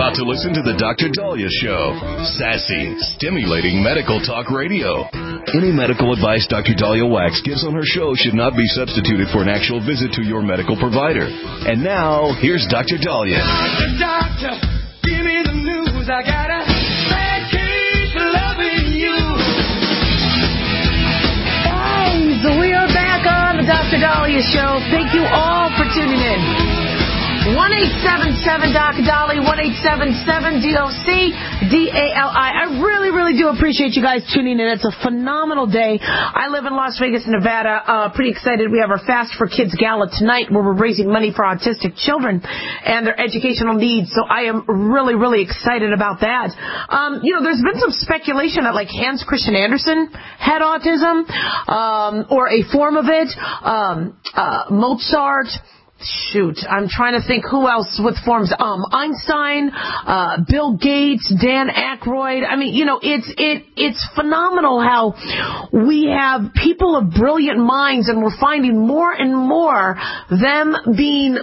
about to listen to the Dr. Daliah Show. Sassy, stimulating medical talk radio. Any medical advice Dr. Daliah Wax gives on her show should not be substituted for an actual visit to your medical provider. And now, here's Dr. Daliah. Doctor, give me the news. I got a bad case for loving you. Guys, we are back on the Dr. Daliah Show. Thank you all for tuning in. 1-877-Dr. Dali, 1-877-DOC-DALI. I really do appreciate you guys tuning in. It's a phenomenal day. I live in Las Vegas, Nevada. Pretty excited. We have our Fast for Kids Gala tonight where we're raising money for autistic children and their educational needs. So I am really excited about that. There's been some speculation that like Hans Christian Andersen had autism, or a form of it. Mozart. Shoot, I'm trying to think who else with forms. Einstein, Bill Gates, Dan Aykroyd. I mean, it's phenomenal how we have people of brilliant minds, and we're finding more and more them being,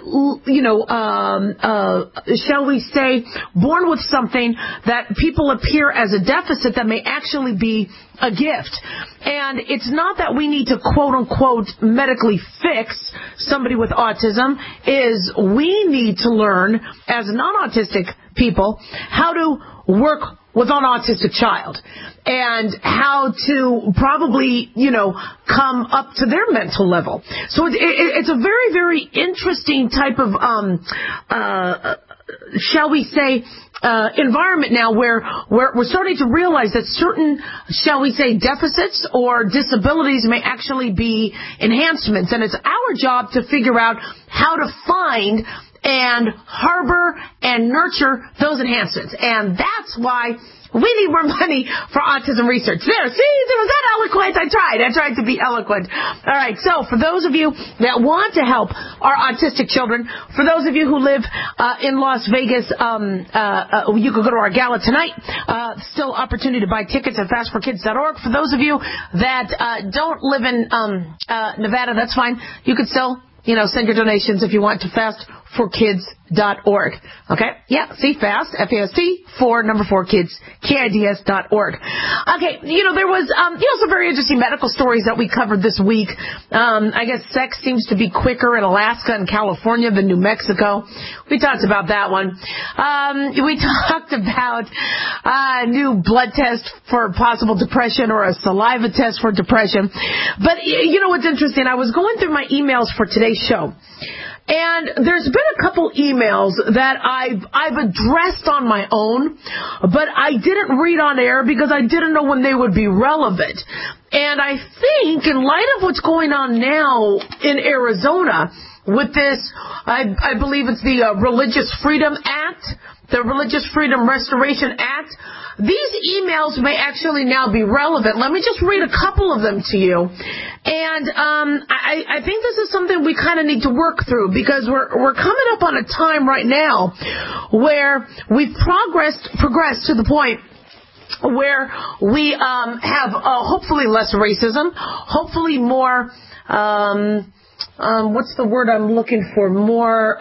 shall we say, born with something that people appear as a deficit that may actually be a gift. And it's not that we need to quote-unquote medically fix somebody with autism, is we need to learn as non-autistic people how to work with an autistic child and how to probably, come up to their mental level. So it's a very interesting type of, shall we say, environment now where we're starting to realize that certain, shall we say, deficits or disabilities may actually be enhancements. And it's our job to figure out how to find and harbor and nurture those enhancements. And that's why we need more money for autism research. There, see, was that eloquent? I tried to be eloquent. All right, so for those of you that want to help our autistic children, for those of you who live in Las Vegas, you could go to our gala tonight. Still opportunity to buy tickets at fastforkids.org. For those of you that don't live in Nevada, that's fine. You could still send your donations if you want to fastforkids.org. Okay? Yeah, see, fast, F-A-S-T, 4 kids, KIDS.org. Okay, there was, some very interesting medical stories that we covered this week. I guess sex seems to be quicker in Alaska and California than New Mexico. We talked about that one. We talked about a new blood test for possible depression or a saliva test for depression. But, what's interesting, I was going through my emails for today's show. And there's been a couple emails that I've addressed on my own, but I didn't read on air because I didn't know when they would be relevant. And I think in light of what's going on now in Arizona with this, I believe it's the Religious Freedom Act, the Religious Freedom Restoration Act, these emails may actually now be relevant. Let me just read a couple of them to you. And I think this is something we kind of need to work through because we're coming up on a time right now where we've progressed to the point where we have hopefully less racism, hopefully more, what's the word I'm looking for? More,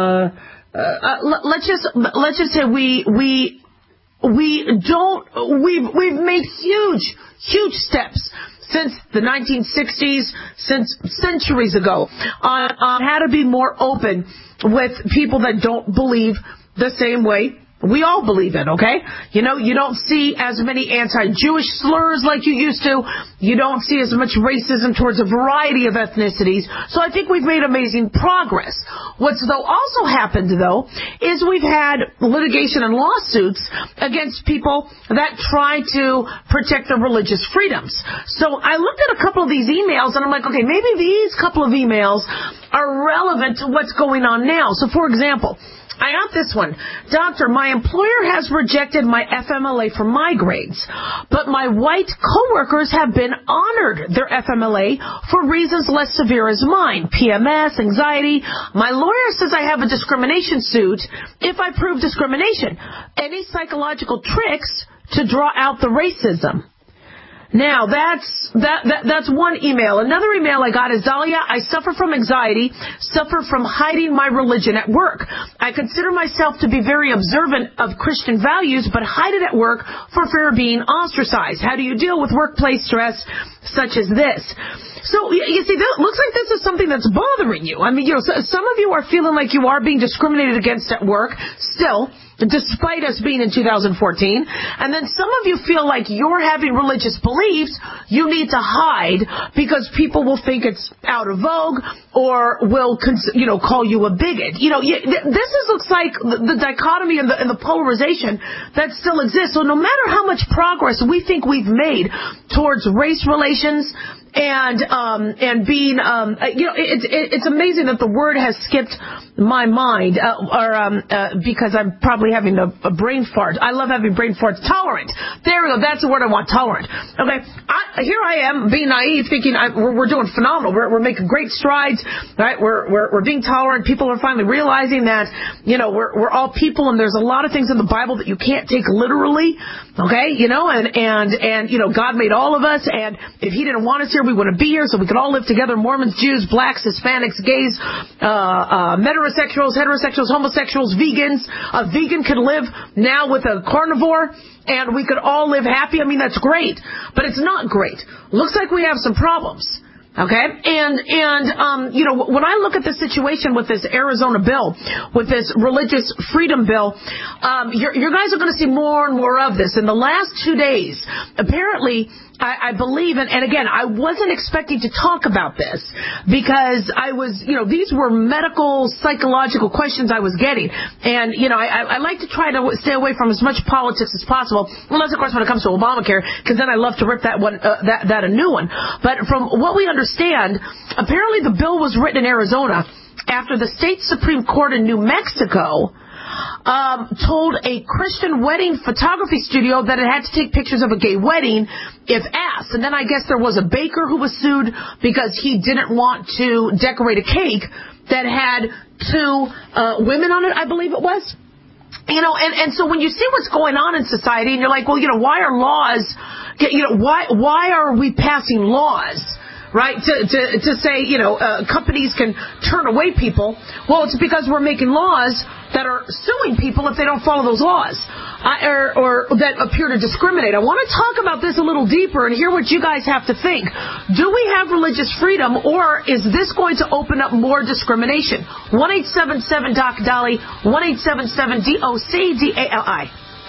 let's just say we've made huge steps since the 1960s, since centuries ago, on how to be more open with people that don't believe the same way we all believe it, okay? You don't see as many anti-Jewish slurs like you used to. You don't see as much racism towards a variety of ethnicities. So I think we've made amazing progress. What's also happened, is we've had litigation and lawsuits against people that try to protect their religious freedoms. So I looked at a couple of these emails and I'm like, okay, maybe these couple of emails are relevant to what's going on now. So for example, I got this one. Doctor, my employer has rejected my FMLA for migraines, but my white coworkers have been honored their FMLA for reasons less severe as mine, PMS, anxiety. My lawyer says I have a discrimination suit if I prove discrimination. Any psychological tricks to draw out the racism? Now, that's one email. Another email I got is, Dahlia, I suffer from anxiety, suffer from hiding my religion at work. I consider myself to be very observant of Christian values, but hide it at work for fear of being ostracized. How do you deal with workplace stress such as this? So, you see, it looks like this is something that's bothering you. I mean, some of you are feeling like you are being discriminated against at work still, despite us being in 2014. And then some of you feel like you're having religious beliefs you need to hide because people will think it's out of vogue or will, call you a bigot. Looks like the dichotomy and the polarization that still exists. So no matter how much progress we think we've made towards race relations and being, it's amazing that the word has skipped my mind, because I'm probably having a brain fart. I love having brain farts. Tolerant. There we go. That's the word I want. Tolerant. Okay. Here I am being naive, thinking we're doing phenomenal. We're making great strides, right? We're being tolerant. People are finally realizing that, we're all people, and there's a lot of things in the Bible that you can't take literally. Okay. And God made all of us, and if He didn't want us here, we wouldn't be here, so we could all live together. Mormons, Jews, blacks, Hispanics, gays, heterosexuals, homosexuals, vegans. A vegan could live now with a carnivore, and we could all live happy. I mean, that's great, but it's not great. Looks like we have some problems. Okay? And when I look at the situation with this Arizona bill, with this religious freedom bill, you guys are going to see more and more of this. In the last 2 days, apparently, I believe, and again, I wasn't expecting to talk about this because I was, these were medical, psychological questions I was getting. And, I like to try to stay away from as much politics as possible, unless, of course, when it comes to Obamacare, because then I love to rip that a new one. But from what we understand, apparently the bill was written in Arizona after the state Supreme Court in New Mexico told a Christian wedding photography studio that it had to take pictures of a gay wedding if asked. And then I guess there was a baker who was sued because he didn't want to decorate a cake that had two women on it, I believe it was. And so when you see what's going on in society, and you're like, well, why are laws, why are we passing laws? Right, to say, companies can turn away people. Well, it's because we're making laws that are suing people if they don't follow those laws, or that appear to discriminate. I want to talk about this a little deeper and hear what you guys have to think. Do we have religious freedom, or is this going to open up more discrimination? 1-877-DOC-DOLLY, 1-877-DOC-DALI.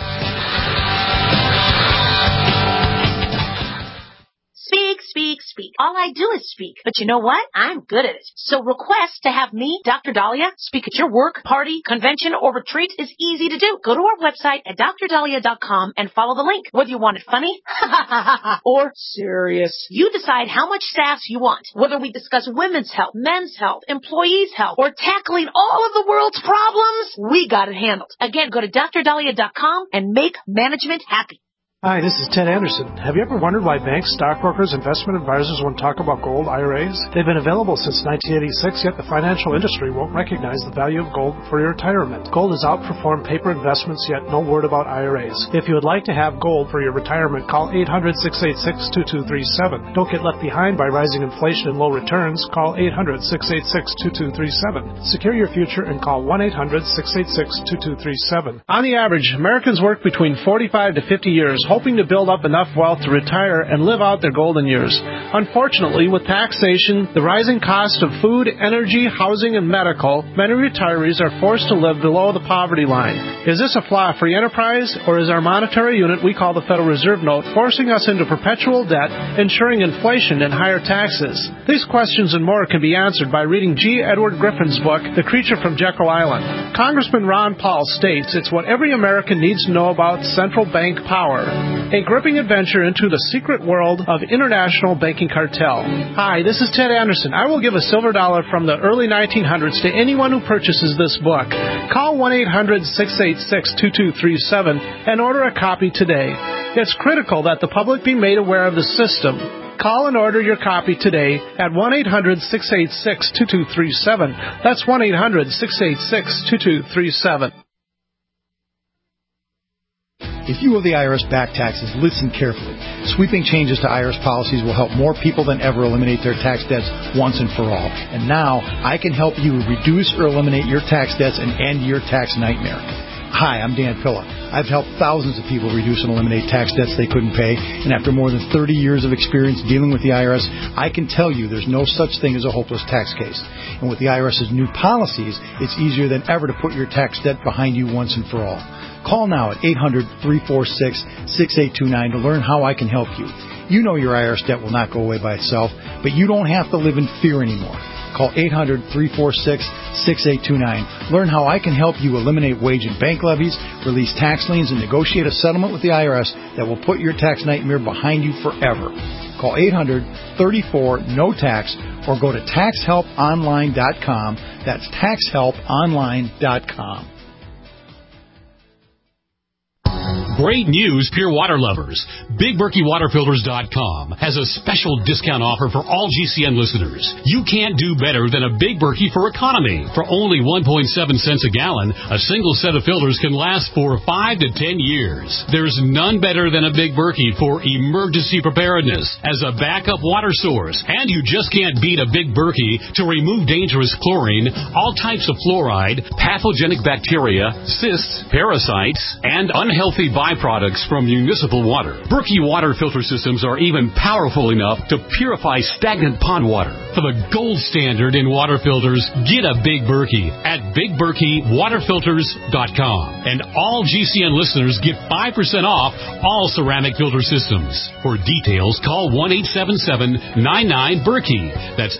Speak. All I do is speak. But you know what? I'm good at it. So request to have me, Dr. Dahlia, speak at your work, party, convention, or retreat is easy to do. Go to our website at drdahlia.com and follow the link. Whether you want it funny or serious, you decide how much sass you want. Whether we discuss women's health, men's health, employees' health, or tackling all of the world's problems, we got it handled. Again, go to drdahlia.com and make management happy. Hi, this is Ted Anderson. Have you ever wondered why banks, stockbrokers, investment advisors won't talk about gold IRAs? They've been available since 1986, yet the financial industry won't recognize the value of gold for your retirement. Gold has outperformed paper investments, yet no word about IRAs. If you would like to have gold for your retirement, call 800-686-2237. Don't get left behind by rising inflation and low returns. Call 800-686-2237. Secure your future and call 1-800-686-2237. On the average, Americans work between 45 to 50 years, hoping to build up enough wealth to retire and live out their golden years. Unfortunately, with taxation, the rising cost of food, energy, housing, and medical, many retirees are forced to live below the poverty line. Is this a flaw-free enterprise, or is our monetary unit we call the Federal Reserve Note forcing us into perpetual debt, ensuring inflation and higher taxes? These questions and more can be answered by reading G. Edward Griffin's book, The Creature from Jekyll Island. Congressman Ron Paul states it's what every American needs to know about central bank power. A gripping adventure into the secret world of international banking cartel. Hi, this is Ted Anderson. I will give a silver dollar from the early 1900s to anyone who purchases this book. Call 1-800-686-2237 and order a copy today. It's critical that the public be made aware of the system. Call and order your copy today at 1-800-686-2237. That's 1-800-686-2237. If you owe the IRS back taxes, listen carefully. Sweeping changes to IRS policies will help more people than ever eliminate their tax debts once and for all. And now, I can help you reduce or eliminate your tax debts and end your tax nightmare. Hi, I'm Dan Pilla. I've helped thousands of people reduce and eliminate tax debts they couldn't pay, and after more than 30 years of experience dealing with the IRS, I can tell you there's no such thing as a hopeless tax case. And with the IRS's new policies, it's easier than ever to put your tax debt behind you once and for all. Call now at 800-346-6829 to learn how I can help you. You know your IRS debt will not go away by itself, but you don't have to live in fear anymore. Call 800-346-6829. Learn how I can help you eliminate wage and bank levies, release tax liens, and negotiate a settlement with the IRS that will put your tax nightmare behind you forever. Call 800-34-NO-TAX or go to taxhelponline.com. That's taxhelponline.com. Great news, Pure Water lovers. BigBerkeyWaterFilters.com has a special discount offer for all GCN listeners. You can't do better than a Big Berkey for economy. For only 1.7 cents a gallon, a single set of filters can last for 5 to 10 years. There's none better than a Big Berkey for emergency preparedness as a backup water source. And you just can't beat a Big Berkey to remove dangerous chlorine, all types of fluoride, pathogenic bacteria, cysts, parasites, and unhealthy byproducts from municipal water. Berkey water filter systems are even powerful enough to purify stagnant pond water. For the gold standard in water filters, get a Big Berkey at BigBerkeyWaterFilters.com. And all GCN listeners get 5% off all ceramic filter systems. For details, call 1-877-99-BERKEY. That's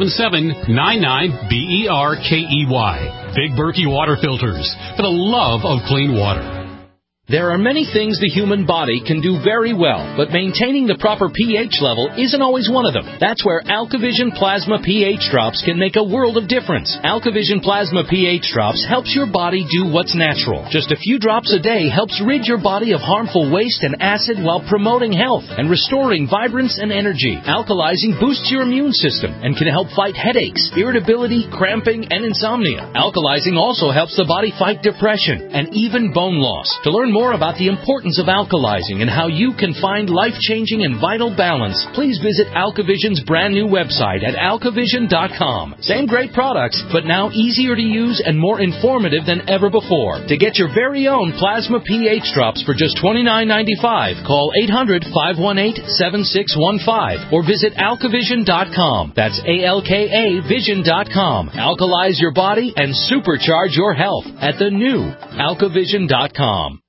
877-99-BERKEY. Big Berkey Water Filters, for the love of clean water. There are many things the human body can do very well, but maintaining the proper pH level isn't always one of them. That's where AlkaVision Plasma pH Drops can make a world of difference. AlkaVision Plasma pH Drops helps your body do what's natural. Just a few drops a day helps rid your body of harmful waste and acid while promoting health and restoring vibrance and energy. Alkalizing boosts your immune system and can help fight headaches, irritability, cramping, and insomnia. Alkalizing also helps the body fight depression and even bone loss. To learn more about the importance of alkalizing and how you can find life-changing and vital balance, please visit AlkaVision's brand new website at alkavision.com. Same great products, but now easier to use and more informative than ever before. To get your very own Plasma pH Drops for just $29.95, call 800-518-7615 or visit alkavision.com. That's ALKA Vision.com. Alkalize your body and supercharge your health at the new alkavision.com.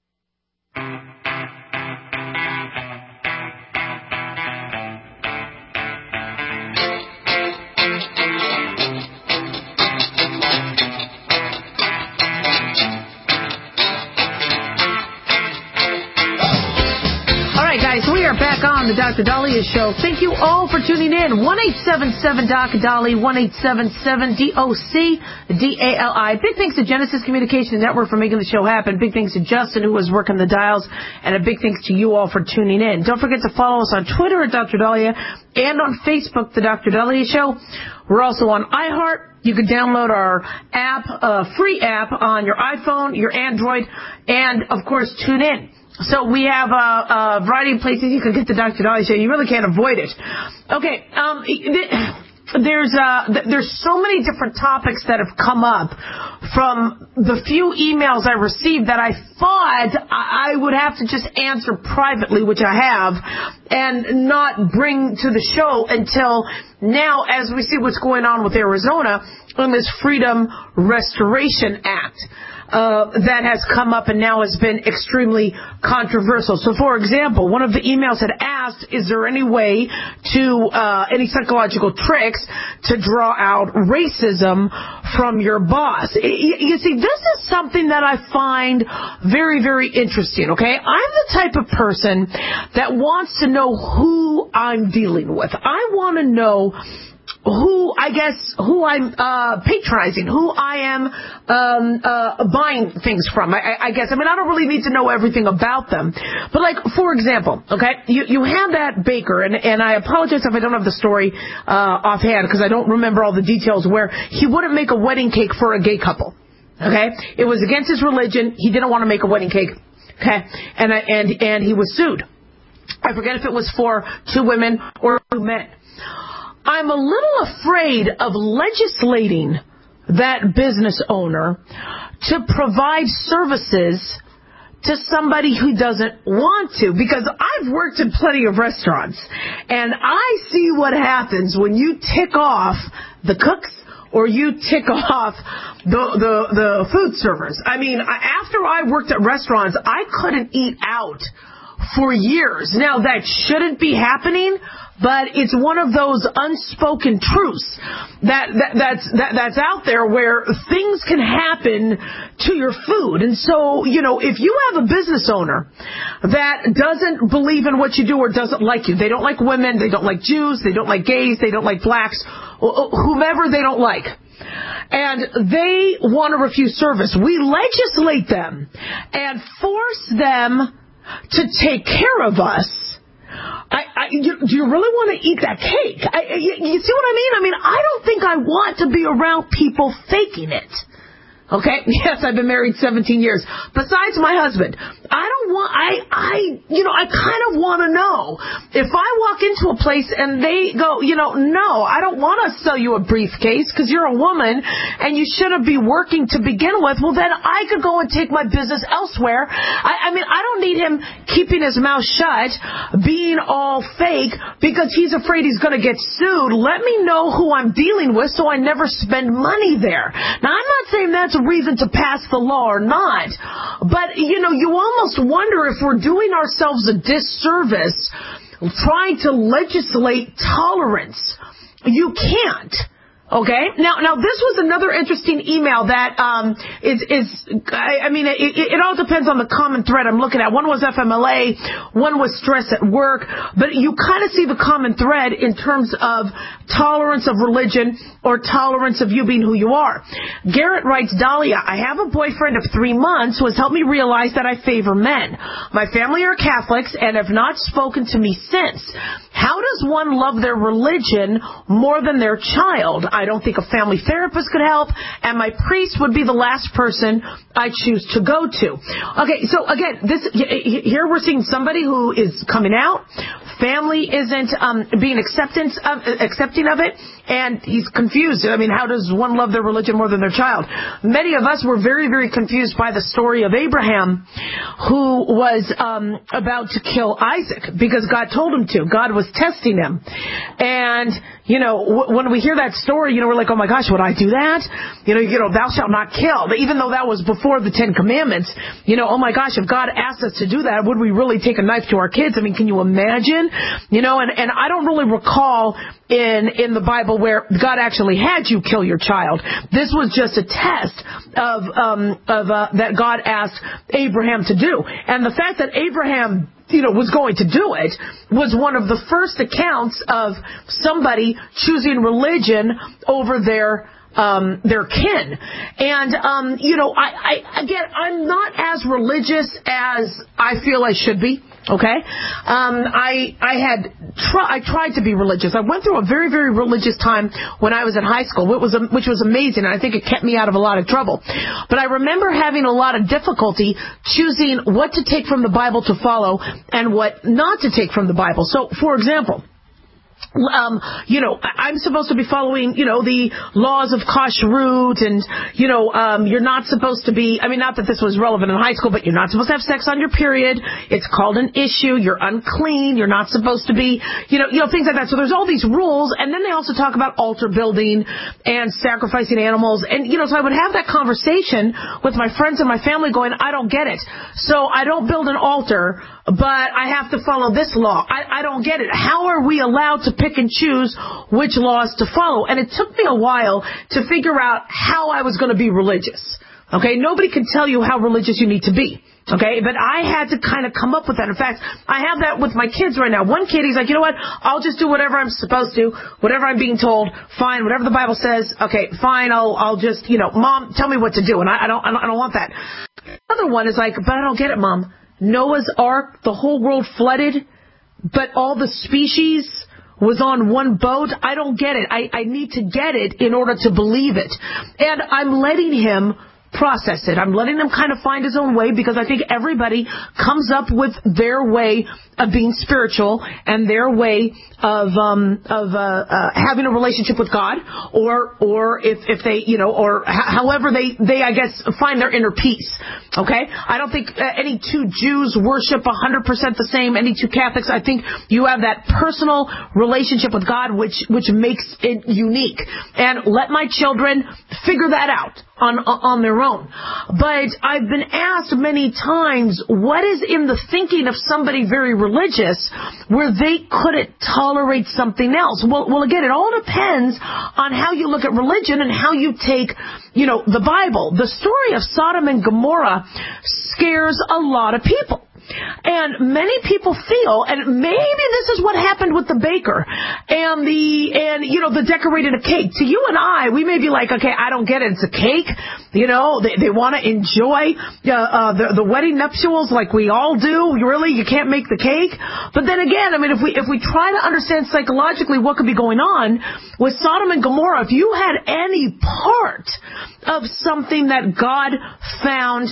We are back on the Dr. Dahlia Show. Thank you all for tuning in. 1-877-DOC-DALI, 1-877-DOC-DALI. Big thanks to Genesis Communication Network for making the show happen. Big thanks to Justin, who was working the dials. And a big thanks to you all for tuning in. Don't forget to follow us on Twitter at Dr. Dahlia and on Facebook, The Dr. Dahlia Show. We're also on iHeart. You can download our app, free app on your iPhone, your Android, and, of course, tune in. So we have a variety of places you can get the Dr. Dahlia Show. You really can't avoid it. Okay, there's so many different topics that have come up from the few emails I received that I thought I would have to just answer privately, which I have, and not bring to the show until now, as we see what's going on with Arizona on this Freedom Restoration Act. That has come up and now has been extremely controversial. So, for example, one of the emails had asked, is there any way to, any psychological tricks to draw out racism from your boss? You see, this is something that I find very, very interesting, okay? I'm the type of person that wants to know who I'm dealing with. I want to know who I'm patronizing, who I am buying things from. I guess. I mean, I don't really need to know everything about them. But, like, for example, okay, you have that baker, and I apologize if I don't have the story offhand because I don't remember all the details, where he wouldn't make a wedding cake for a gay couple. Okay? It was against his religion. He didn't want to make a wedding cake Okay, and he was sued. I forget if it was for 2 women or 2 men. I'm a little afraid of legislating that business owner to provide services to somebody who doesn't want to, because I've worked in plenty of restaurants, and I see what happens when you tick off the cooks or you tick off the food servers. I mean, after I worked at restaurants, I couldn't eat out for years. Now, that shouldn't be happening, but it's one of those unspoken truths that's out there where things can happen to your food. And so, if you have a business owner that doesn't believe in what you do or doesn't like you, they don't like women, they don't like Jews, they don't like gays, they don't like blacks, whomever they don't like, and they want to refuse service, we legislate them and force them to take care of us. Do you really want to eat that cake? You see what I mean? I mean, I don't think I want to be around people faking it. Okay? Yes, I've been married 17 years. Besides my husband, I kind of want to know. If I walk into a place and they go, no, I don't want to sell you a briefcase because you're a woman and you shouldn't be working to begin with, well, then I could go and take my business elsewhere. I mean, I don't need him keeping his mouth shut, being all fake because he's afraid he's going to get sued. Let me know who I'm dealing with so I never spend money there. Now, I'm not saying that's a reason to pass the law or not, but you almost wonder if we're doing ourselves a disservice trying to legislate tolerance. You can't. Okay. Now this was another interesting email that it all depends on the common thread I'm looking at. One was FMLA, one was stress at work, but you kind of see the common thread in terms of tolerance of religion or tolerance of you being who you are. Garrett writes, Dahlia, I have a boyfriend of 3 months who has helped me realize that I favor men. My family are Catholics and have not spoken to me since. How does one love their religion more than their child? I don't think a family therapist could help, and my priest would be the last person I choose to go to. Okay, so again, here we're seeing somebody who is coming out. Family isn't being accepting of it, and he's confused. I mean, how does one love their religion more than their child? Many of us were very, very confused by the story of Abraham, who was about to kill Isaac because God told him to. God was testing him. And, when we hear that story, we're like, oh my gosh, would I do that? Thou shalt not kill. Even though that was before the 10 Commandments, oh my gosh, if God asked us to do that, would we really take a knife to our kids? I mean, can you imagine? And I don't really recall in the Bible where God actually had you kill your child. This was just a test of that God asked Abraham to do. And the fact that Abraham was going to do it was one of the first accounts of somebody choosing religion over their kin. And, I'm not as religious as I feel I should be. Okay. I tried to be religious. I went through a very, very religious time when I was in high school, which was amazing. And I think it kept me out of a lot of trouble. But I remember having a lot of difficulty choosing what to take from the Bible to follow and what not to take from the Bible. So, for example, I'm supposed to be following, the laws of kashrut and, you're not supposed to be, not that this was relevant in high school, but you're not supposed to have sex on your period. It's called an issue. You're unclean. You're not supposed to be, things like that. So there's all these rules. And then they also talk about altar building and sacrificing animals. And, so I would have that conversation with my friends and my family going, I don't get it. So I don't build an altar, but I have to follow this law. I don't get it. How are we allowed to pick and choose which laws to follow? And it took me a while to figure out how I was going to be religious. Okay, nobody can tell you how religious you need to be. Okay, but I had to kind of come up with that. In fact, I have that with my kids right now. One kid, he's like, you know what? I'll just do whatever I'm supposed to, whatever I'm being told. Fine, whatever the Bible says. Okay, fine. I'll just, Mom, tell me what to do, and I don't want that. Another one is like, but I don't get it, Mom. Noah's Ark, the whole world flooded, but all the species was on one boat. I don't get it. I need to get it in order to believe it. And I'm letting him process it. I'm letting him kind of find his own way, because I think everybody comes up with their way of being spiritual and their way of having a relationship with God, or if they, or however they I guess find their inner peace. Okay, I don't think any two Jews worship 100% the same. Any two Catholics. I think you have that personal relationship with God, which makes it unique. And let my children figure that out on their own. But I've been asked many times, what is in the thinking of somebody very religious where they couldn't tolerate something else? Well, again, it all depends on how you look at religion and how you take, the Bible. The story of Sodom and Gomorrah scares a lot of people. And many people feel, and maybe this is what happened with the baker and the decorating a cake. To you and I, we may be like, okay, I don't get it. It's a cake. They want to enjoy the wedding nuptials like we all do. Really, you can't make the cake. But then again, I mean, if we try to understand psychologically what could be going on with Sodom and Gomorrah, if you had any part of something that God found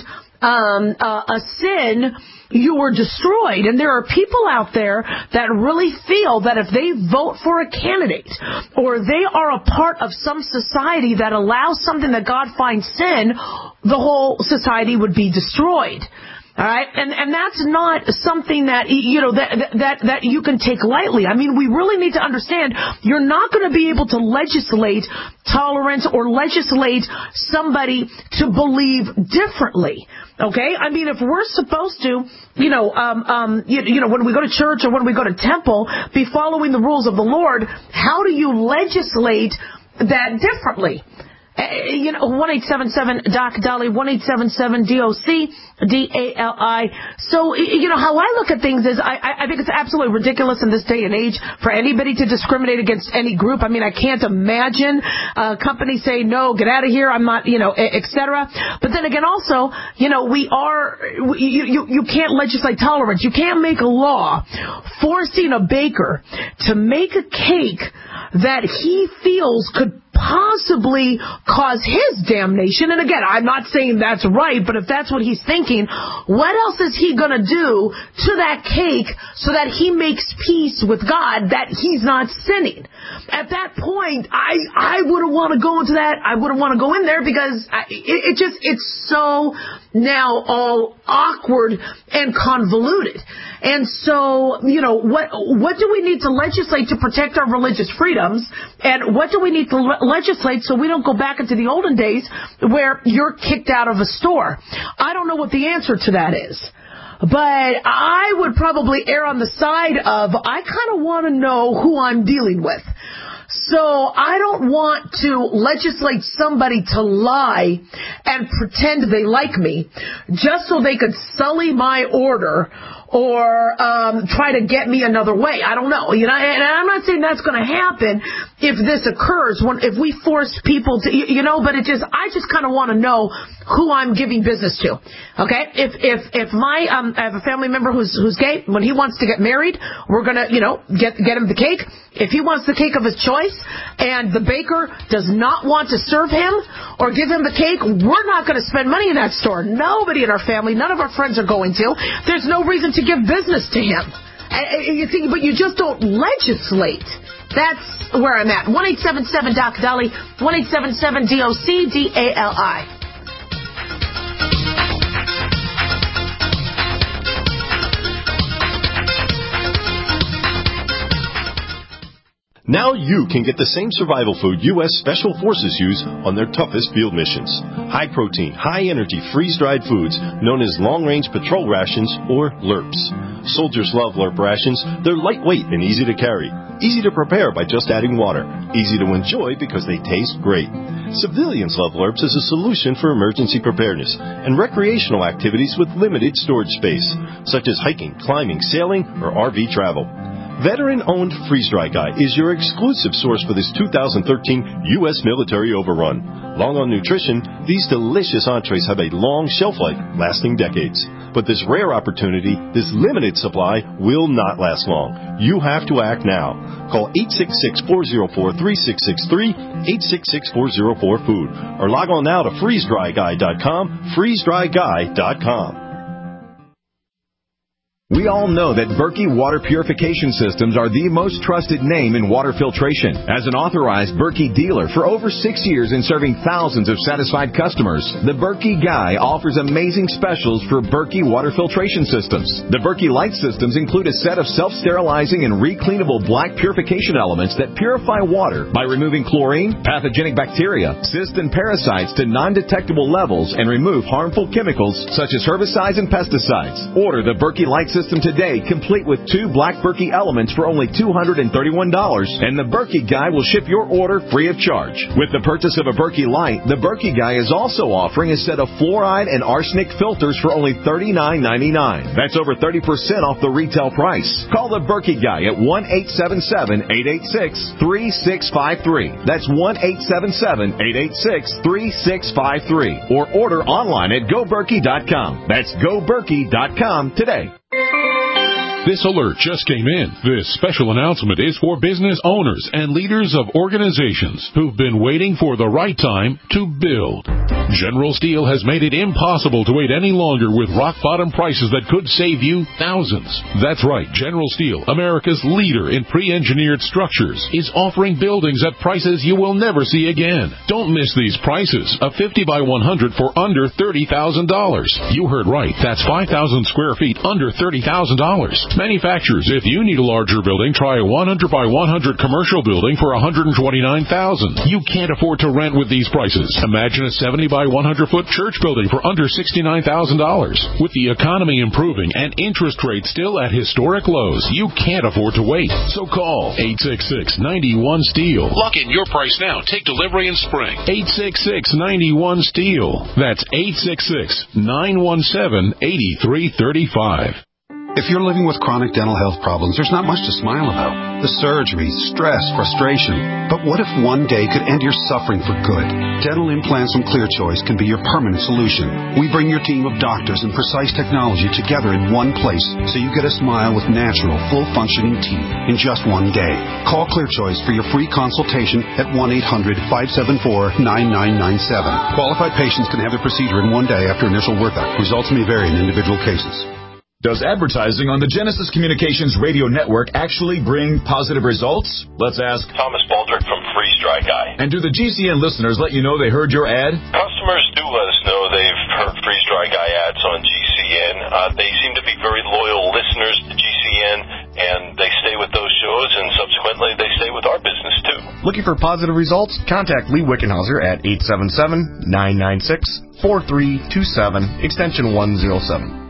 a sin, you were destroyed. And there are people out there that really feel that if they vote for a candidate, or they are a part of some society that allows something that God finds sin, the whole society would be destroyed. All right, and that's not something that that you can take lightly. I mean, we really need to understand you're not going to be able to legislate tolerance or legislate somebody to believe differently. Okay, I mean, if we're supposed to, when we go to church or when we go to temple, be following the rules of the Lord, how do you legislate that differently? 1-877-DOC-DALI, 1-877-DOC-DALI. So, how I look at things is I think it's absolutely ridiculous in this day and age for anybody to discriminate against any group. I mean, I can't imagine a company say, no, get out of here, I'm not, et cetera. But then again, also, you can't legislate tolerance. You can't make a law forcing a baker to make a cake that he feels could possibly cause his damnation. And again, I'm not saying that's right, but if that's what he's thinking, what else is he going to do to that cake so that he makes peace with God that he's not sinning? At that point, I wouldn't want to go into that. I wouldn't want to go in there, because it's so now all awkward and convoluted. And so, what do we need to legislate to protect our religious freedoms? And what do we need to legislate so we don't go back into the olden days where you're kicked out of a store? I don't know what the answer to that is. But I would probably err on the side of, I kind of want to know who I'm dealing with. So I don't want to legislate somebody to lie and pretend they like me just so they could sully my order or try to get me another way. I don't know. And I'm not saying that's going to happen if this occurs, if we force people to, but I just kind of want to know who I'm giving business to. Okay? If I have a family member who's gay, when he wants to get married, we're going to, get him the cake. If he wants the cake of his choice and the baker does not want to serve him or give him the cake, we're not going to spend money in that store. Nobody in our family, none of our friends are going to. There's no reason to give business to him. You see, but you just don't legislate. That's where I'm at. 1-877-DOC-DALI, 1-877-DOC-DALI. Now you can get the same survival food U.S. Special Forces use on their toughest field missions. High protein, high energy, freeze-dried foods known as long-range patrol rations or LRPs. Soldiers love LRP rations. They're lightweight and easy to carry. Easy to prepare by just adding water. Easy to enjoy because they taste great. Civilians love LRPs as a solution for emergency preparedness and recreational activities with limited storage space, such as hiking, climbing, sailing, or RV travel. Veteran-owned Freeze Dry Guy is your exclusive source for this 2013 U.S. military overrun. Long on nutrition, these delicious entrees have a long shelf life, lasting decades. But this rare opportunity, this limited supply, will not last long. You have to act now. Call 866-404-3663, 866-404-FOOD, or log on now to freezedryguy.com, freezedryguy.com. We all know that Berkey Water Purification Systems are the most trusted name in water filtration. As an authorized Berkey dealer for over 6 years and serving thousands of satisfied customers, the Berkey Guy offers amazing specials for Berkey Water Filtration Systems. The Berkey Light Systems include a set of self-sterilizing and recleanable black purification elements that purify water by removing chlorine, pathogenic bacteria, cysts, and parasites to non-detectable levels and remove harmful chemicals such as herbicides and pesticides. Order the Berkey Light System today, complete with 2 black Berkey elements for only $231, and the Berkey Guy will ship your order free of charge. With the purchase of a Berkey Light, the Berkey Guy is also offering a set of fluoride and arsenic filters for only $39.99. That's over 30% off the retail price. Call the Berkey Guy at 1-877-886-3653. That's 1-877-886-3653. Or order online at GoBerkey.com. That's GoBerkey.com today. This alert just came in. This special announcement is for business owners and leaders of organizations who've been waiting for the right time to build. General Steel has made it impossible to wait any longer with rock-bottom prices that could save you thousands. That's right, General Steel, America's leader in pre-engineered structures, is offering buildings at prices you will never see again. Don't miss these prices. A 50 by 100 for under $30,000. You heard right. That's 5,000 square feet under $30,000. Manufacturers, if you need a larger building, try a 100 by 100 commercial building for $129,000. You can't afford to rent with these prices. Imagine a 70 by 100-foot church building for under $69,000. With the economy improving and interest rates still at historic lows, you can't afford to wait. So call 866-91-STEEL. Lock in your price now. Take delivery in spring. 866-91-STEEL. That's 866-917-8335. If you're living with chronic dental health problems, there's not much to smile about. The surgery, stress, frustration. But what if one day could end your suffering for good? Dental implants from ClearChoice can be your permanent solution. We bring your team of doctors and precise technology together in one place so you get a smile with natural, full-functioning teeth in just one day. Call ClearChoice for your free consultation at 1-800-574-9997. Qualified patients can have the procedure in one day after initial workup. Results may vary in individual cases. Does advertising on the Genesis Communications radio network actually bring positive results? Let's ask Thomas Baldrick from Freeze Dry Guy. And do the GCN listeners let you know they heard your ad? Customers do let us know they've heard Freeze Dry Guy ads on GCN. They seem to be very loyal listeners to GCN, and they stay with those shows, and subsequently they stay with our business too. Looking for positive results? Contact Lee Wickenhauser at 877-996-4327, extension 107.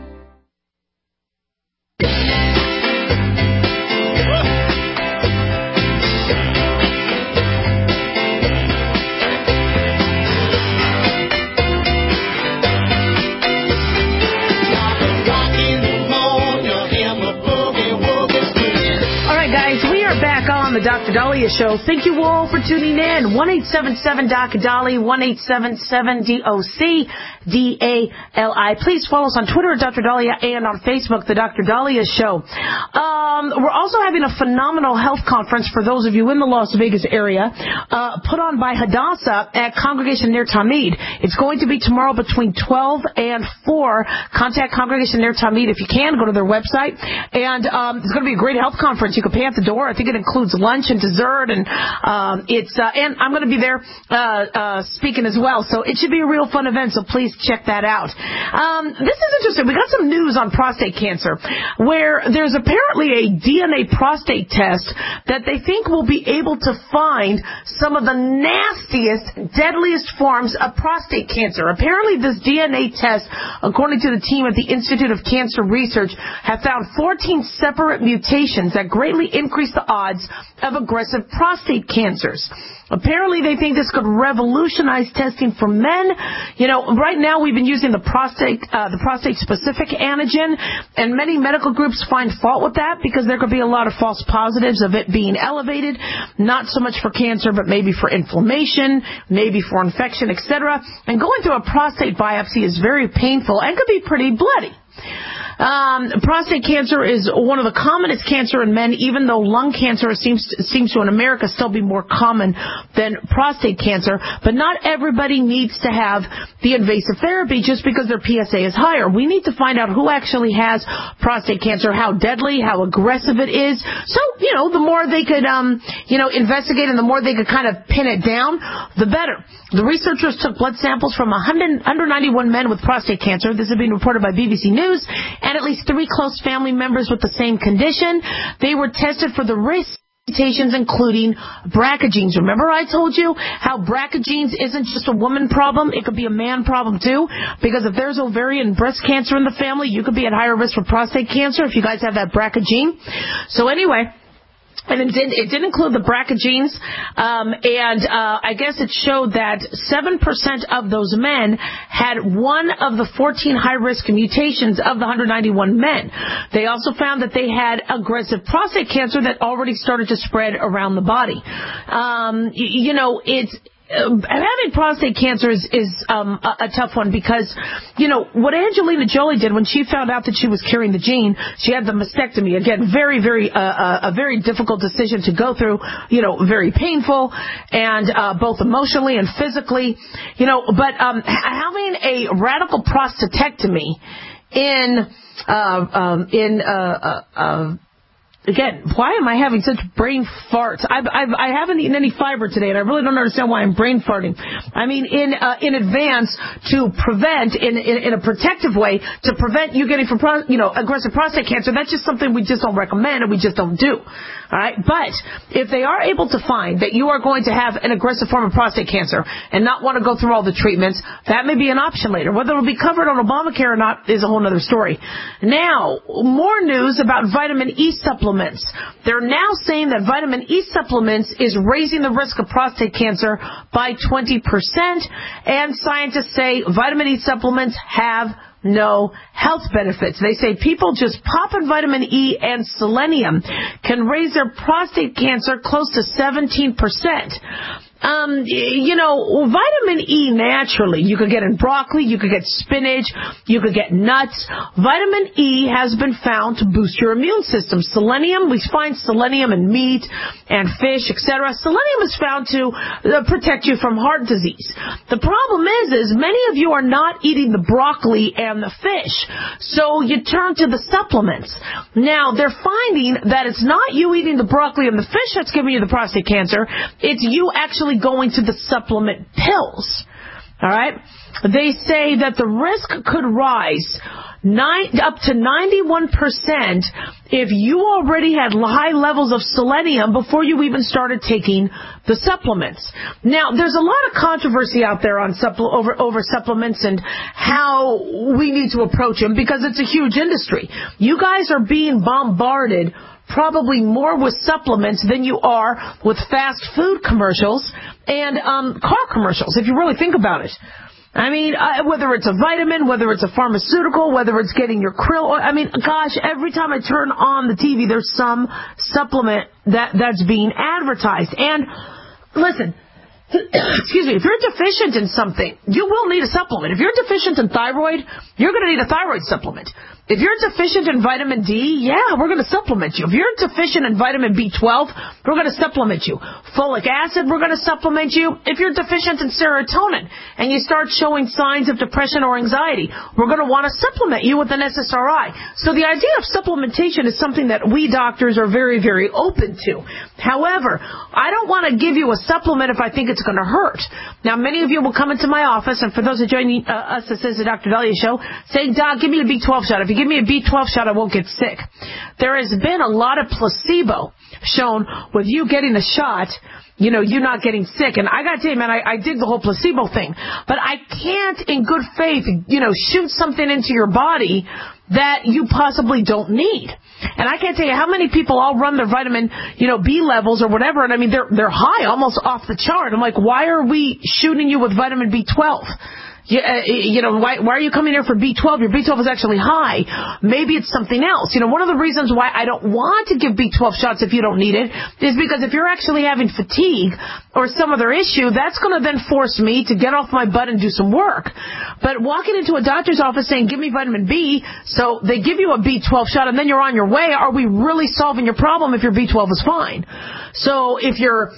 The Dr. Dahlia Show. Thank you all for tuning in. 1-877-DOC-DALI, 1-877-DOC-DALI. Please follow us on Twitter at Dr. Dahlia and on Facebook, The Dr. Dahlia Show. We're also having a phenomenal health conference for those of you in the Las Vegas area, put on by Hadassah at Congregation Ner Tamid. It's going to be tomorrow between 12 and 4. Contact Congregation Ner Tamid if you can. Go to their website. And it's going to be a great health conference. You can pay at the door. I think it includes lunch and dessert, and and I'm going to be there speaking as well. So it should be a real fun event. So please check that out. This is interesting. We got some news on prostate cancer, where there's apparently a DNA prostate test that they think will be able to find some of the nastiest, deadliest forms of prostate cancer. Apparently, this DNA test, according to the team at the Institute of Cancer Research, have found 14 separate mutations that greatly increase the odds of aggressive prostate cancers. Apparently, they think this could revolutionize testing for men. You know, right now we've been using the prostate-specific antigen, and many medical groups find fault with that because there could be a lot of false positives of it being elevated, not so much for cancer, but maybe for inflammation, maybe for infection, etc. And going through a prostate biopsy is very painful and could be pretty bloody. Prostate cancer is one of the commonest cancer in men, even though lung cancer seems to in America still be more common than prostate cancer. But not everybody needs to have the invasive therapy just because their PSA is higher. We need to find out who actually has prostate cancer, how deadly, how aggressive it is. So, you know, the more they could, investigate and the more they could kind of pin it down, the better. The researchers took blood samples from 191 men with prostate cancer. This has been reported by BBC News. And at least 3 close family members with the same condition. They were tested for the risk mutations, including BRCA genes. Remember I told you how BRCA genes isn't just a woman problem, it could be a man problem too, because if there's ovarian and breast cancer in the family, you could be at higher risk for prostate cancer if you guys have that BRCA gene. So anyway, and it did include the BRCA genes, I guess it showed that 7% of those men had one of the 14 high-risk mutations of the 191 men. They also found that they had aggressive prostate cancer that already started to spread around the body. Having prostate cancer is a tough one because, what Angelina Jolie did when she found out that she was carrying the gene, she had the mastectomy. Again, a very difficult decision to go through, very painful and both emotionally and physically, but having a radical prostatectomy Again, why am I having such brain farts? I haven't eaten any fiber today, and I really don't understand why I'm brain farting. I mean, in advance to prevent, in a protective way, to prevent you getting from aggressive prostate cancer. That's just something we just don't recommend and we just don't do. All right, but if they are able to find that you are going to have an aggressive form of prostate cancer and not want to go through all the treatments, that may be an option later. Whether it will be covered on Obamacare or not is a whole other story. Now, more news about vitamin E supplements. They're now saying that vitamin E supplements is raising the risk of prostate cancer by 20%, and scientists say vitamin E supplements have no health benefits. They say people just popping vitamin E and selenium can raise their prostate cancer close to 17%. Vitamin E naturally, you could get in broccoli, you could get spinach, you could get nuts. Vitamin E has been found to boost your immune system. Selenium, we find selenium in meat and fish, etc. Selenium is found to protect you from heart disease. The problem is many of you are not eating the broccoli and the fish, so you turn to the supplements. Now, they're finding that it's not you eating the broccoli and the fish that's giving you the prostate cancer, it's you actually going to the supplement pills. All right? They say that the risk could rise up to 91% if you already had high levels of selenium before you even started taking the supplements. Now, there's a lot of controversy out there on over supplements and how we need to approach them because it's a huge industry. You guys are being bombarded probably more with supplements than you are with fast food commercials and car commercials, if you really think about it. I mean, whether it's a vitamin, whether it's a pharmaceutical, whether it's getting your krill oil. I mean, gosh, every time I turn on the TV, there's some supplement that's being advertised. And listen, excuse me, if you're deficient in something, you will need a supplement. If you're deficient in thyroid, you're going to need a thyroid supplement. If you're deficient in vitamin D, yeah, we're going to supplement you. If you're deficient in vitamin B12, we're going to supplement you. Folic acid, we're going to supplement you. If you're deficient in serotonin and you start showing signs of depression or anxiety, we're going to want to supplement you with an SSRI. So the idea of supplementation is something that we doctors are very, very open to. However, I don't want to give you a supplement if I think it's going to hurt. Now, many of you will come into my office, and for those who join us, this is the Dr. Dahlia Show, say, Doc, give me a B12 shot. If you give me a B12 shot, I won't get sick. There has been a lot of placebo shown with you getting a shot, you not getting sick. And I got to tell you, man, I dig the whole placebo thing. But I can't, in good faith, shoot something into your body that you possibly don't need. And I can't tell you how many people I'll run their vitamin, B levels or whatever, and I mean, they're high, almost off the chart. I'm like, why are we shooting you with vitamin B12? Why are you coming here for B12? Your B12 is actually high. Maybe it's something else. One of the reasons why I don't want to give B12 shots if you don't need it is because if you're actually having fatigue or some other issue, that's going to then force me to get off my butt and do some work. But walking into a doctor's office saying, give me vitamin B, so they give you a B12 shot and then you're on your way, are we really solving your problem if your B12 is fine? So if you're,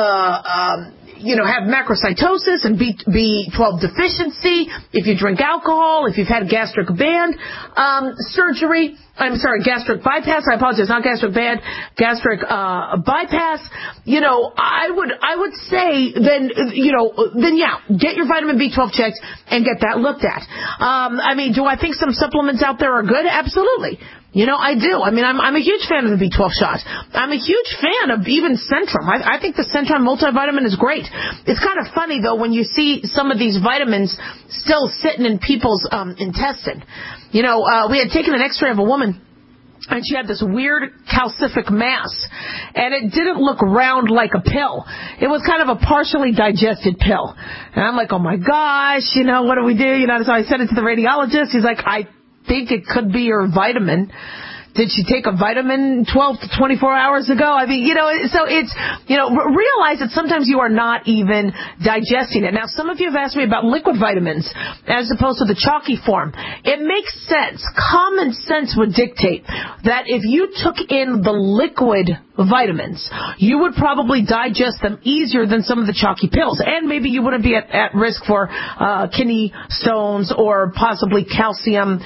have macrocytosis and B12 deficiency, if you drink alcohol, if you've had gastric band surgery, gastric bypass, I apologize, not gastric band, gastric bypass, I would say then get your vitamin B12 checked and get that looked at. Do I think some supplements out there are good? Absolutely. I do. I'm a huge fan of the B12 shot. I'm a huge fan of even Centrum. I think the Centrum multivitamin is great. It's kind of funny, though, when you see some of these vitamins still sitting in people's intestine. We had taken an x-ray of a woman, and she had this weird calcific mass, and it didn't look round like a pill. It was kind of a partially digested pill. And I'm like, oh, my gosh, what do we do? So I sent it to the radiologist. He's like, I think it could be your vitamin. Did she take a vitamin 12 to 24 hours ago? So it's, realize that sometimes you are not even digesting it. Now, some of you have asked me about liquid vitamins as opposed to the chalky form. It makes sense. Common sense would dictate that if you took in the liquid vitamins, you would probably digest them easier than some of the chalky pills. And maybe you wouldn't be at risk for kidney stones or possibly calcium,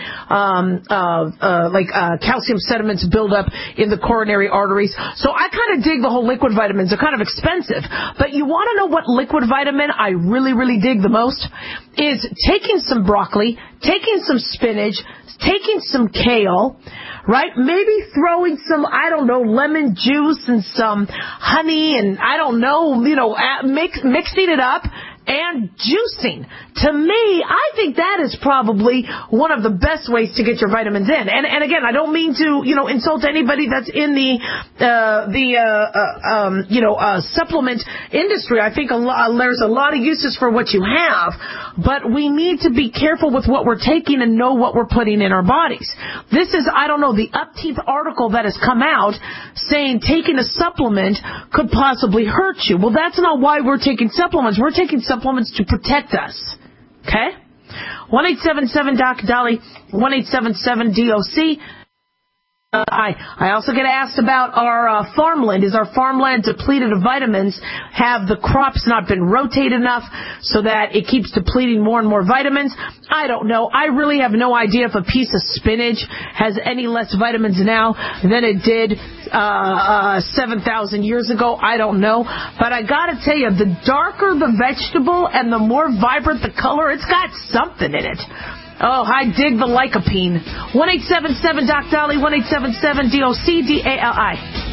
calcium sediments build up in the coronary arteries. So I kind of dig the whole liquid vitamins. They're kind of expensive. But you want to know what liquid vitamin I really, really dig the most? Is taking some broccoli, taking some spinach, taking some kale, right? Maybe throwing some, lemon juice and some honey and mixing it up and juicing. To me, I think that is probably one of the best ways to get your vitamins in. And again, I don't mean to, insult anybody that's in the supplement industry. I think there's a lot of uses for what you have, but we need to be careful with what we're taking and know what we're putting in our bodies. This is, the upteenth article that has come out saying taking a supplement could possibly hurt you. Well, that's not why we're taking supplements. We're taking supplements to protect us. Okay? 1-877-DOC-DOLLY, 1-877-DOC. I also get asked about our farmland. Is our farmland depleted of vitamins? Have the crops not been rotated enough so that it keeps depleting more and more vitamins? I don't know. I really have no idea if a piece of spinach has any less vitamins now than it did 7,000 years ago. I don't know. But I got to tell you, the darker the vegetable and the more vibrant the color, it's got something in it. Oh, I dig the lycopene. 1-877-DOC-DOLLY, 1-877-DOC-DALI.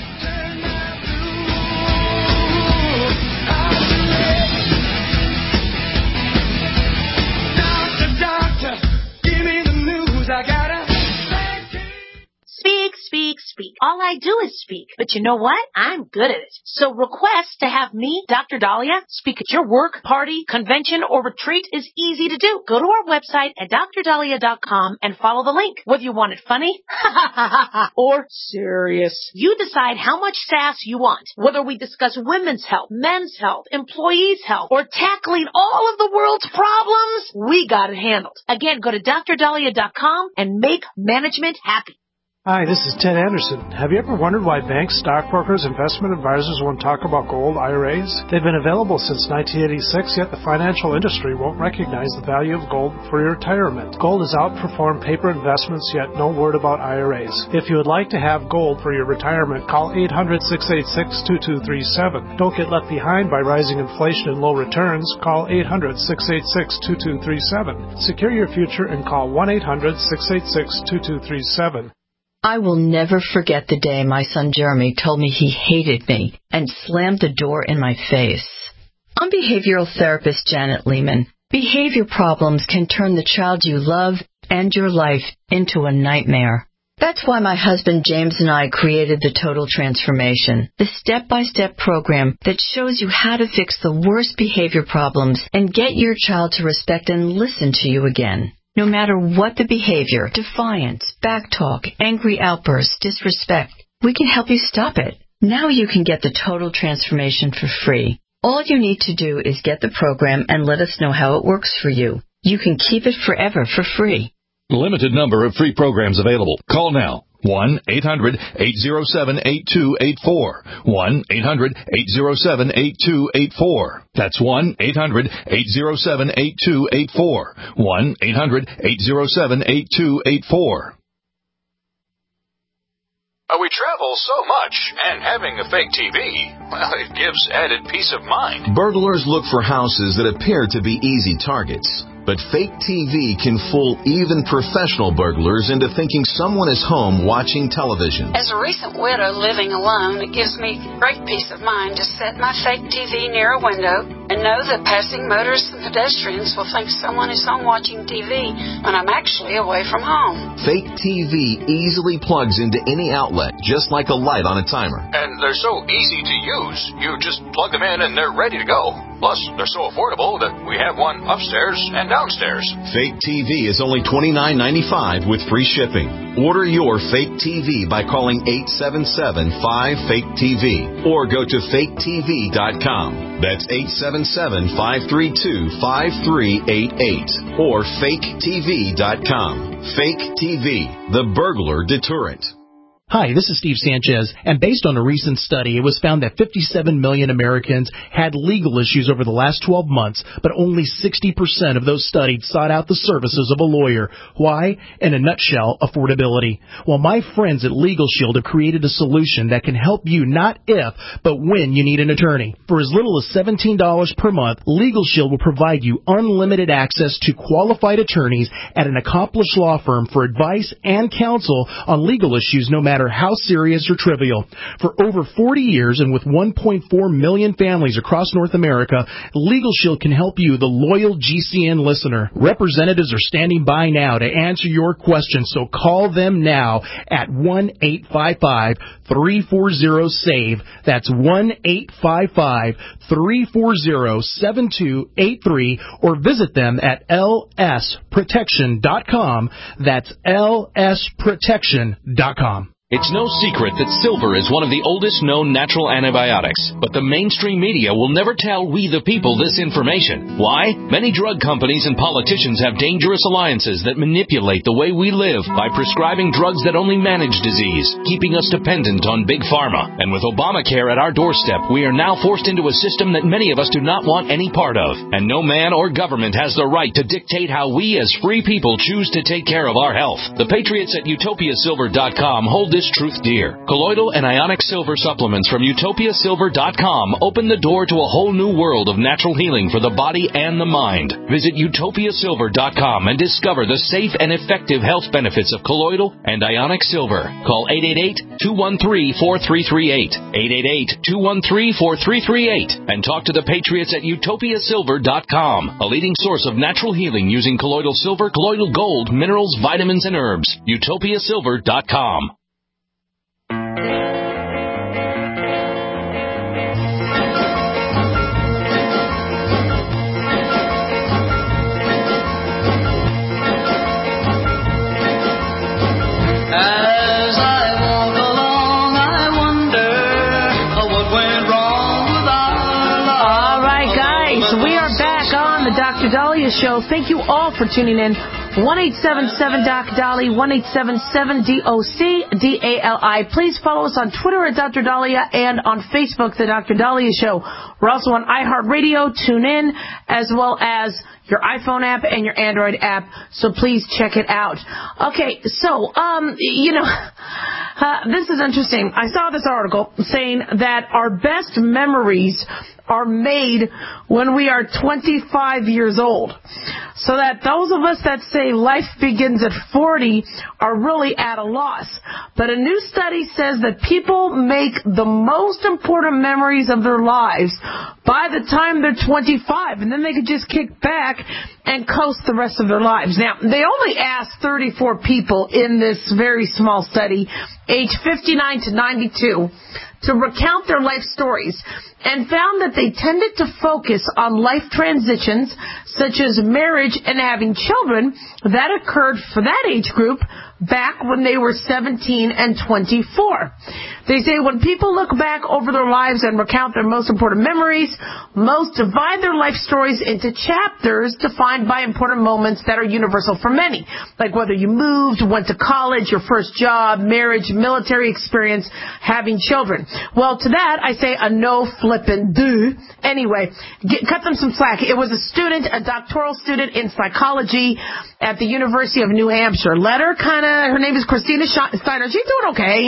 Speak. All I do is speak. But you know what? I'm good at it. So request to have me, Dr. Dahlia, speak at your work, party, convention, or retreat is easy to do. Go to our website at drdahlia.com and follow the link. Whether you want it funny or serious, you decide how much sass you want. Whether we discuss women's health, men's health, employees' health, or tackling all of the world's problems, we got it handled. Again, go to drdahlia.com and make management happy. Hi, this is Ted Anderson. Have you ever wondered why banks, stockbrokers, investment advisors won't talk about gold IRAs? They've been available since 1986, yet the financial industry won't recognize the value of gold for your retirement. Gold has outperformed paper investments, yet no word about IRAs. If you would like to have gold for your retirement, call 800-686-2237. Don't get left behind by rising inflation and low returns. Call 800-686-2237. Secure your future and call 1-800-686-2237. I will never forget the day my son Jeremy told me he hated me and slammed the door in my face. I'm behavioral therapist Janet Lehman. Behavior problems can turn the child you love and your life into a nightmare. That's why my husband James and I created the Total Transformation, the step-by-step program that shows you how to fix the worst behavior problems and get your child to respect and listen to you again. No matter what the behavior, defiance, backtalk, angry outbursts, disrespect, we can help you stop it. Now you can get the Total Transformation for free. All you need to do is get the program and let us know how it works for you. You can keep it forever for free. Limited number of free programs available. Call now. 1-800-807-8284. 1-800-807-8284. That's 1-800-807-8284. 1-800-807-8284. We travel so much, and having a fake TV, well, it gives added peace of mind. Burglars look for houses that appear to be easy targets. But fake TV can fool even professional burglars into thinking someone is home watching television. As a recent widow living alone, it gives me great peace of mind to set my fake TV near a window and know that passing motorists and pedestrians will think someone is home watching TV when I'm actually away from home. Fake TV easily plugs into any outlet, just like a light on a timer. And they're so easy to use. You just plug them in and they're ready to go. Plus, they're so affordable that we have one upstairs and downstairs. Fake TV is only $29.95 with free shipping. Order your fake TV by calling 877-5-FAKE-TV or go to faketv.com. That's 877-532-5388 or faketv.com. Fake TV, the burglar deterrent. Hi, this is Steve Sanchez, and based on a recent study, it was found that 57 million Americans had legal issues over the last 12 months, but only 60% of those studied sought out the services of a lawyer. Why? In a nutshell, affordability. Well, my friends at Legal Shield have created a solution that can help you not if, but when you need an attorney. For as little as $17 per month, Legal Shield will provide you unlimited access to qualified attorneys at an accomplished law firm for advice and counsel on legal issues, no matter how serious or trivial. For over 40 years and with 1.4 million families across North America, Legal Shield can help you, the loyal GCN listener. Representatives are standing by now to answer your questions, so call them now at 1-855-340-SAVE. That's 1-855-340-7283, or visit them at lsprotection.com. That's lsprotection.com. It's no secret that silver is one of the oldest known natural antibiotics, but the mainstream media will never tell we the people this information. Why? Many drug companies and politicians have dangerous alliances that manipulate the way we live by prescribing drugs that only manage disease, keeping us dependent on big pharma. And with Obamacare at our doorstep, we are now forced into a system that many of us do not want any part of. And no man or government has the right to dictate how we as free people choose to take care of our health. The patriots at utopiasilver.com hold this truth dear. Colloidal and ionic silver supplements from utopiasilver.com open the door to a whole new world of natural healing for the body and the mind. Visit utopiasilver.com and discover the safe and effective health benefits of colloidal and ionic silver. Call 888-213-4338. 888-213-4338 and talk to the patriots at utopiasilver.com, a leading source of natural healing using colloidal silver, colloidal gold, minerals, vitamins, and herbs. utopiasilver.com. Dr. Dahlia Show. Thank you all for tuning in. 1-877-DOC-DALI, 1-877-DOC-DALI. Please follow us on Twitter at Dr. Dahlia and on Facebook, The Dr. Dahlia Show. We're also on iHeartRadio, TuneIn, as well as your iPhone app and your Android app, so please check it out. Okay, so, this is interesting. I saw this article saying that our best memories are made when we are 25 years old. So that those of us that say life begins at 40 are really at a loss. But a new study says that people make the most important memories of their lives by the time they're 25, and then they could just kick back and coast the rest of their lives. Now, they only asked 34 people in this very small study, age 59 to 92, to recount their life stories, and found that they tended to focus on life transitions such as marriage and having children that occurred for that age group back when they were 17 and 24. They say when people look back over their lives and recount their most important memories, most divide their life stories into chapters defined by important moments that are universal for many, like whether you moved, went to college, your first job, marriage, military experience, having children. Well, to that, I say a no flippin' do. Anyway, cut them some slack. It was a doctoral student in psychology at the University of New Hampshire. Her name is Christina Steiner. She's doing okay,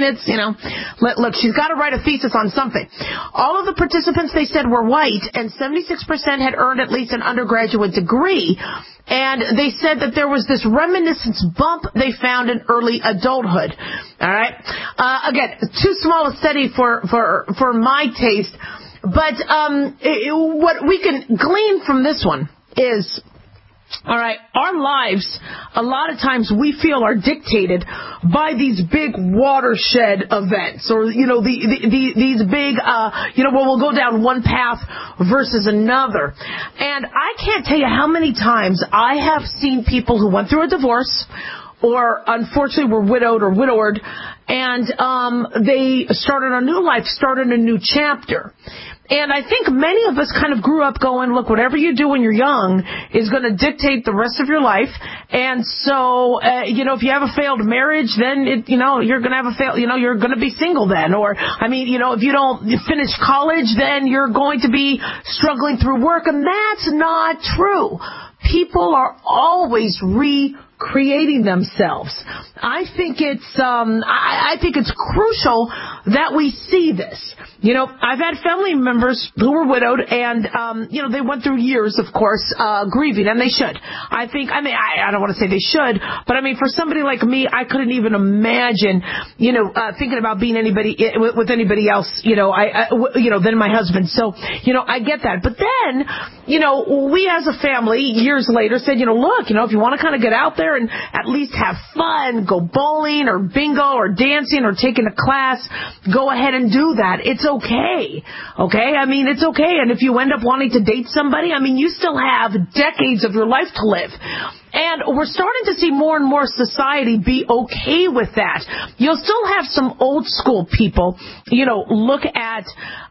Look, she's got to write a thesis on something. All of the participants, they said, were white, and 76% had earned at least an undergraduate degree. And they said that there was this reminiscence bump they found in early adulthood. All right. Again, too small a study for my taste. But what we can glean from this one is, all right, our lives, a lot of times we feel are dictated by these big watershed events, or, these big, where we'll go down one path versus another. And I can't tell you how many times I have seen people who went through a divorce, or unfortunately were widowed or widowered, and they started a new life, started a new chapter. And I think many of us kind of grew up going, look, whatever you do when you're young is going to dictate the rest of your life. And so, if you have a failed marriage, then, you're going to have you're going to be single then. Or, if you don't finish college, then you're going to be struggling through work. And that's not true. People are always recreating themselves. I think it's crucial that we see this. I've had family members who were widowed, and they went through years, of course, grieving, and they should. I don't want to say they should, but for somebody like me, I couldn't even imagine, thinking about being with anybody else, than my husband. So, I get that. But then, we as a family years later said, look, if you want to kind of get out there and at least have fun, go bowling or bingo or dancing or taking a class, go ahead and do that. It's okay. Okay? It's okay. And if you end up wanting to date somebody, you still have decades of your life to live. And we're starting to see more and more society be okay with that. You'll still have some old school people, look at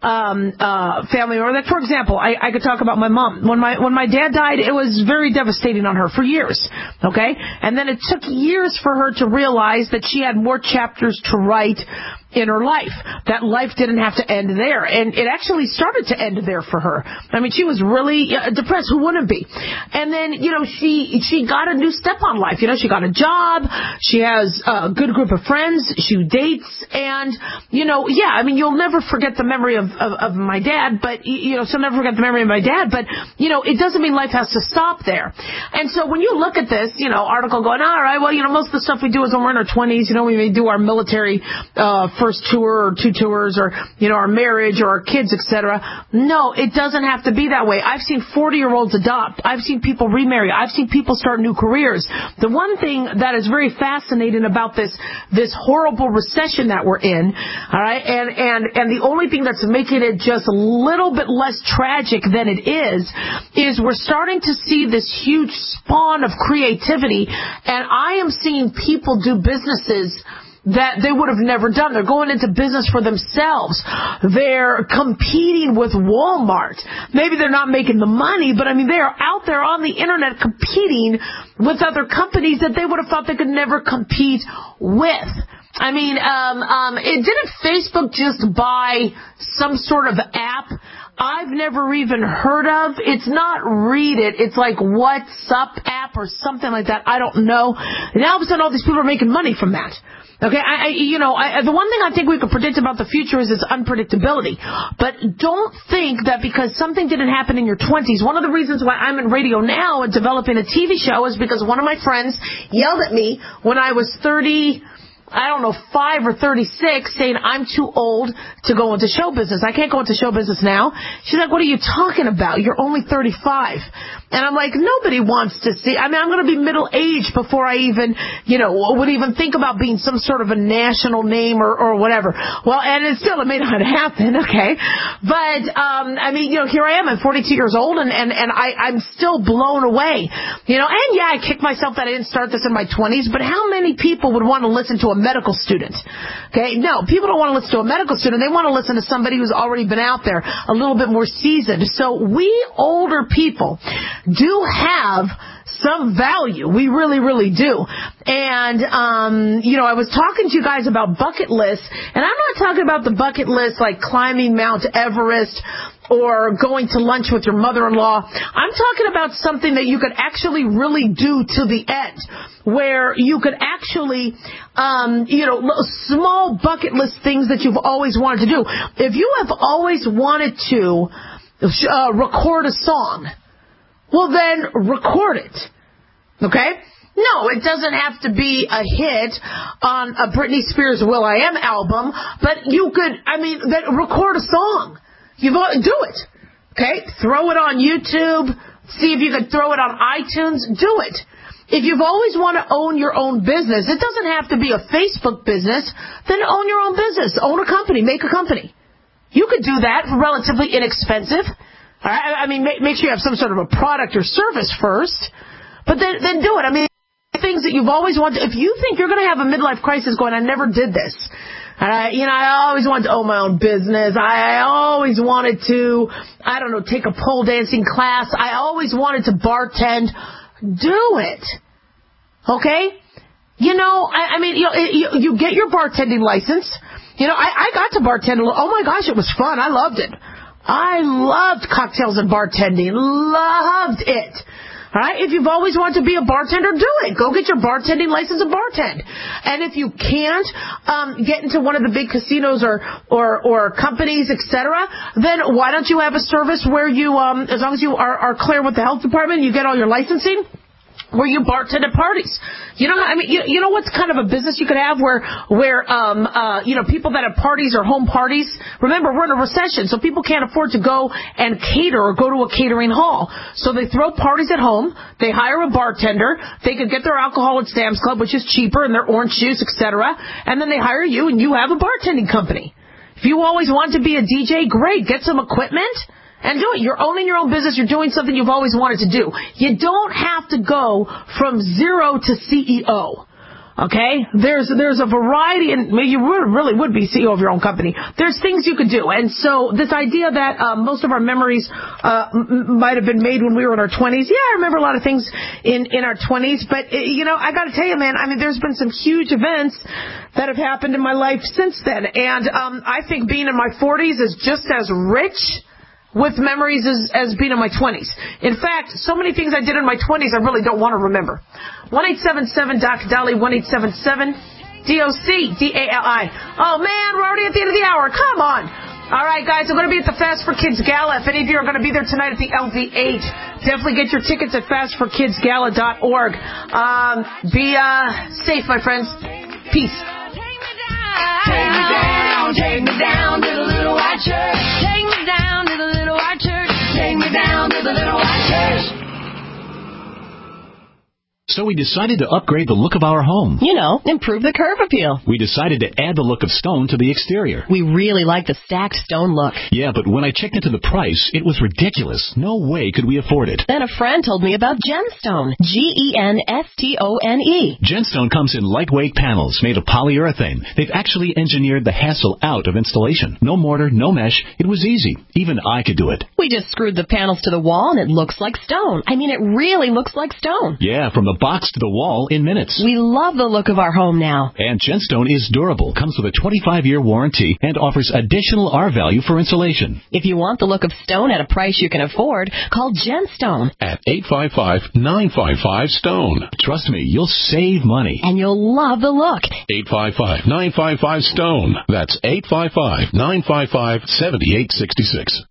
family, or that, for example, I could talk about my mom. When my dad died, it was very devastating on her for years. Okay? And then it took years for her to realize that she had more chapters to write in her life. That life didn't have to end there. And it actually started to end there for her. She was really depressed. Who wouldn't be? And then, she got a new step on life. She got a job. She has a good group of friends. She dates. And, you'll never forget the memory of my dad, but, she'll never forget the memory of my dad, but, it doesn't mean life has to stop there. And so when you look at this, article going, all right, well, most of the stuff we do is when we're in our 20s, we may do our military, first tour or two tours, or, our marriage or our kids, etc. No, it doesn't have to be that way. I've seen 40-year-olds adopt. I've seen people remarry. I've seen people start new careers. The one thing that is very fascinating about this horrible recession that we're in, all right, and the only thing that's making it just a little bit less tragic than it is we're starting to see this huge spawn of creativity, and I am seeing people do businesses that they would have never done. They're going into business for themselves. They're competing with Walmart. Maybe they're not making the money, but they are out there on the internet competing with other companies that they would have thought they could never compete with. Didn't Facebook just buy some sort of app I've never even heard of. It's not Read It. It's like WhatsApp app or something like that. I don't know. And all of a sudden, all these people are making money from that. Okay, the one thing I think we can predict about the future is its unpredictability. But don't think that because something didn't happen in your 20s, one of the reasons why I'm in radio now and developing a TV show is because one of my friends yelled at me when I was 5 or 36, saying I'm too old to go into show business. I can't go into show business now. She's like, what are you talking about? You're only 35. And I'm like, nobody wants to see. I mean, I'm going to be middle-aged before I even, would even think about being some sort of a national name or whatever. Well, and it may not happen, okay? But, here I am. I'm 42 years old, and I'm still blown away. And yeah, I kicked myself that I didn't start this in my 20s, but how many people would want to listen to a medical student? Okay? No, people don't want to listen to a medical student. They want to listen to somebody who's already been out there, a little bit more seasoned. So we older people do have some value. We really, really do. And, I was talking to you guys about bucket lists, and I'm not talking about the bucket list like climbing Mount Everest or going to lunch with your mother-in-law. I'm talking about something that you could actually really do to the end, where you could actually, small bucket list things that you've always wanted to do. If you have always wanted to record a song, well, then record it. Okay? No, it doesn't have to be a hit on a Britney Spears Will.I.Am album, but you could, then record a song. Do it. Okay? Throw it on YouTube. See if you can throw it on iTunes. Do it. If you've always want to own your own business, it doesn't have to be a Facebook business, then own your own business. Own a company. Make a company. You could do that for relatively inexpensive. Make sure you have some sort of a product or service first, but then do it. Things that you've always wanted. If you think you're going to have a midlife crisis going, I never did this. I always wanted to own my own business. I always wanted to, take a pole dancing class. I always wanted to bartend. Do it. Okay? You get your bartending license. I got to bartend. Oh my gosh, it was fun. I loved it. I loved cocktails and bartending. Loved it. All right? If you've always wanted to be a bartender, do it. Go get your bartending license and bartend. And if you can't get into one of the big casinos or companies, etc., then why don't you have a service where you, as long as you are clear with the health department, you get all your licensing, where you bartend at parties. You know what's kind of a business you could have where people that have parties or home parties. Remember, we're in a recession, so people can't afford to go and cater or go to a catering hall. So they throw parties at home. They hire a bartender. They could get their alcohol at Sam's Club, which is cheaper, and their orange juice, etc. And then they hire you, and you have a bartending company. If you always want to be a DJ, great. Get some equipment and do it. You're owning your own business. You're doing something you've always wanted to do. You don't have to go from zero to CEO. Okay? There's a variety, and you really would be CEO of your own company. There's things you could do. And so this idea that most of our memories might have been made when we were in our 20s. Yeah, I remember a lot of things in our 20s. But, I got to tell you, man, there's been some huge events that have happened in my life since then. And I think being in my 40s is just as rich with memories as being in my 20s. In fact, so many things I did in my 20s I really don't want to remember. 1-877-DOC-DALI, 1-877-DOC-DALI. Oh, man, we're already at the end of the hour. Come on. All right, guys, I'm going to be at the Fast for Kids Gala. If any of you are going to be there tonight at the LV8, definitely get your tickets at fastforkidsgala.org. Be safe, my friends. Peace. Take me down to the little white church. Take me down to the little white church. Take me down to the little white church. So we decided to upgrade the look of our home. Improve the curb appeal. We decided to add the look of stone to the exterior. We really like the stacked stone look. Yeah, but when I checked into the price, it was ridiculous. No way could we afford it. Then a friend told me about Genstone. Genstone. Genstone comes in lightweight panels made of polyurethane. They've actually engineered the hassle out of installation. No mortar, no mesh. It was easy. Even I could do it. We just screwed the panels to the wall and it looks like stone. It really looks like stone. Yeah, from the box to the wall in minutes. We love the look of our home now. And Genstone is durable, comes with a 25-year warranty, and offers additional R-value for insulation. If you want the look of stone at a price you can afford, call Genstone at 855-955-STONE. Trust me, you'll save money. And you'll love the look. 855-955-STONE. That's 855-955-7866.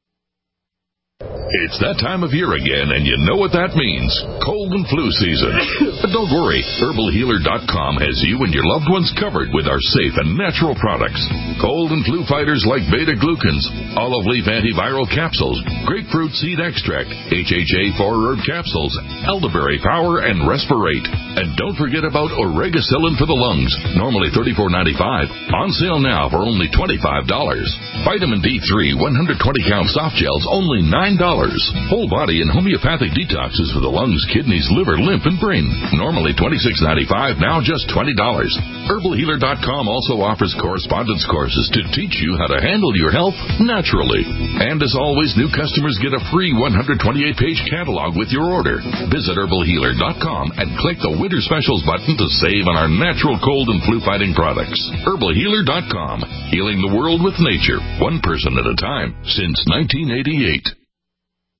It's that time of year again, and you know what that means. Cold and flu season. But don't worry, HerbalHealer.com has you and your loved ones covered with our safe and natural products. Cold and flu fighters like beta-glucans, olive leaf antiviral capsules, grapefruit seed extract, HHA 4-herb capsules, elderberry power, and Respirate. And don't forget about Oregacillin for the lungs, normally $34.95. On sale now for only $25. Vitamin D3 120-count soft gels, only $9. Whole body and homeopathic detoxes for the lungs, kidneys, liver, lymph, and brain. Normally $26.95, now just $20. HerbalHealer.com also offers correspondence courses to teach you how to handle your health naturally. And as always, new customers get a free 128-page catalog with your order. Visit HerbalHealer.com and click the Winter Specials button to save on our natural cold and flu-fighting products. HerbalHealer.com, healing the world with nature, one person at a time, since 1988.